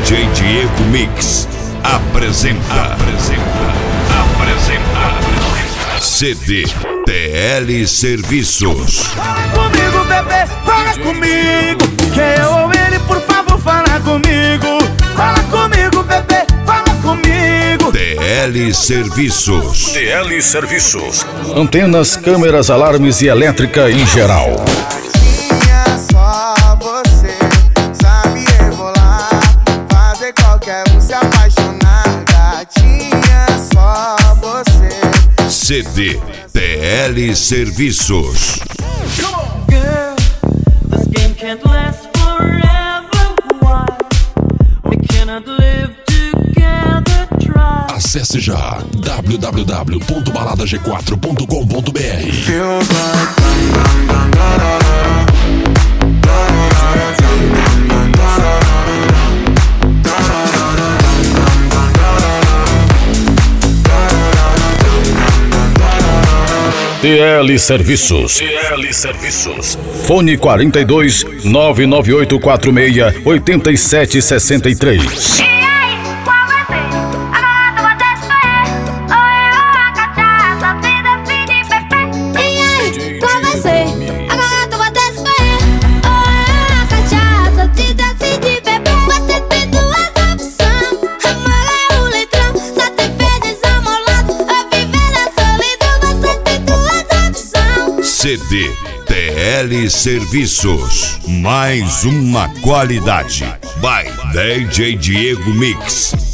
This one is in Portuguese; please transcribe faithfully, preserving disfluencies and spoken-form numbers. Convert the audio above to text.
J Diego Mix apresenta, apresenta, apresenta C D T L Serviços. Fala comigo, bebê, fala comigo. Quem eu ou ele, por favor, fala comigo. Fala comigo, bebê, fala comigo. T L Serviços. T L Serviços. Antenas, câmeras, alarmes e elétrica em geral. Só você sabe rebolar, fazer qualquer um se apaixonar. Gatinha, só você. C D T L Serviços. Girl, this game can't last forever. Why? We cannot live together. Try. Acesse já w w w ponto balada g quatro ponto com ponto b r. Feels like T L Serviços. T L Serviços. Fone quarenta e dois, nove nove oito quatro seis, oito sete seis três. C D T L Serviços. Mais uma qualidade. By D J Diego Mix.